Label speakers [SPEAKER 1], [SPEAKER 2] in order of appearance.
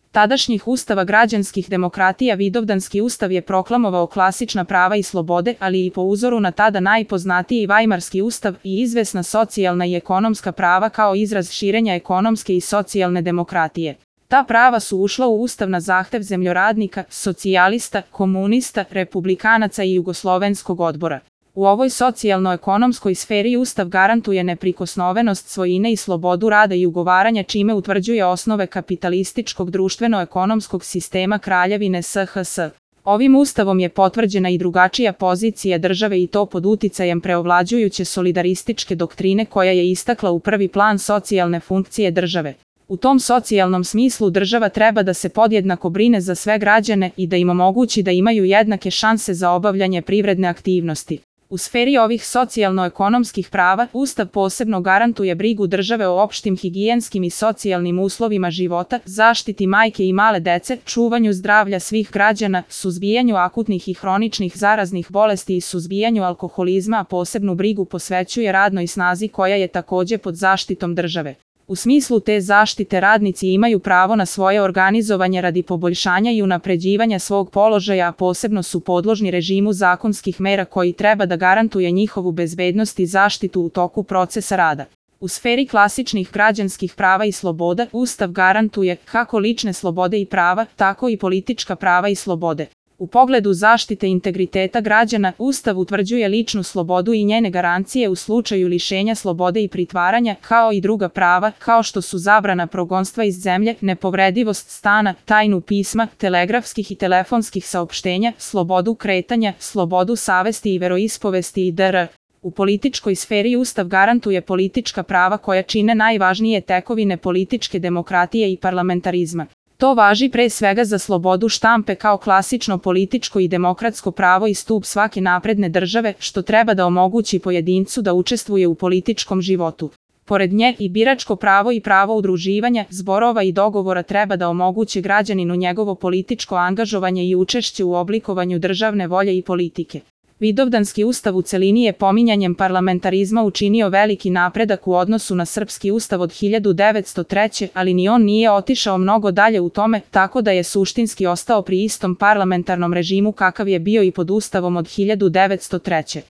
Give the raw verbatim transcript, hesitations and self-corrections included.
[SPEAKER 1] tadašnjih ustava građanskih demokratija Vidovdanski ustav je proklamovao klasična prava i slobode, ali i po uzoru na tada najpoznatiji Vajmarski ustav i izvesna socijalna i ekonomska prava kao izraz širenja ekonomske i socijalne demokratije. Ta prava su ušla u ustav na zahtev zemljoradnika, socijalista, komunista, republikanaca i Jugoslovenskog odbora. U ovoj socijalno-ekonomskoj sferi ustav garantuje neprikosnovenost svojine i slobodu rada i ugovaranja, čime utvrđuje osnove kapitalističkog društveno-ekonomskog sistema Kraljevine S H S. Ovim ustavom je potvrđena i drugačija pozicija države i to pod uticajem preovlađujuće solidarističke doktrine koja je istakla u prvi plan socijalne funkcije države. U tom socijalnom smislu država treba da se podjednako brine za sve građane i da im omogući da imaju jednake šanse za obavljanje privredne aktivnosti. U sferi ovih socijalno-ekonomskih prava, Ustav posebno garantuje brigu države o opštim higijenskim i socijalnim uslovima života, zaštiti majke i male dece, čuvanju zdravlja svih građana, suzbijanju akutnih i hroničnih zaraznih bolesti i suzbijanju alkoholizma, a posebnu brigu posvećuje radnoj snazi koja je takođe pod zaštitom države. U smislu te zaštite radnici imaju pravo na svoje organizovanje radi poboljšanja i unapređivanja svog položaja, a posebno su podložni režimu zakonskih mera koji treba da garantuje njihovu bezbednost i zaštitu u toku procesa rada. U sferi klasičnih građanskih prava i sloboda, Ustav garantuje kako lične slobode i prava, tako i politička prava i slobode. U pogledu zaštite integriteta građana, Ustav utvrđuje ličnu slobodu i njene garancije u slučaju lišenja slobode i pritvaranja, kao i druga prava, kao što su zabrana progonstva iz zemlje, nepovredivost stana, tajnu pisma, telegrafskih i telefonskih saopštenja, slobodu kretanja, slobodu savesti i veroispovesti itd. U političkoj sferi Ustav garantuje politička prava koja čine najvažnije tekovine političke demokratije i parlamentarizma. To važi pre svega za slobodu štampe kao klasično političko i demokratsko pravo i stub svake napredne države, što treba da omogući pojedincu da učestvuje u političkom životu. Pored nje i biračko pravo i pravo udruživanja, zborova i dogovora treba da omogući građaninu njegovo političko angažovanje i učešće u oblikovanju državne volje i politike. Vidovdanski ustav u celini je pominjanjem parlamentarizma učinio veliki napredak u odnosu na srpski ustav od hiljadu devetsto treće. ali ni on nije otišao mnogo dalje u tome, tako da je suštinski ostao pri istom parlamentarnom režimu kakav je bio i pod ustavom od hiljadu devetsto treće.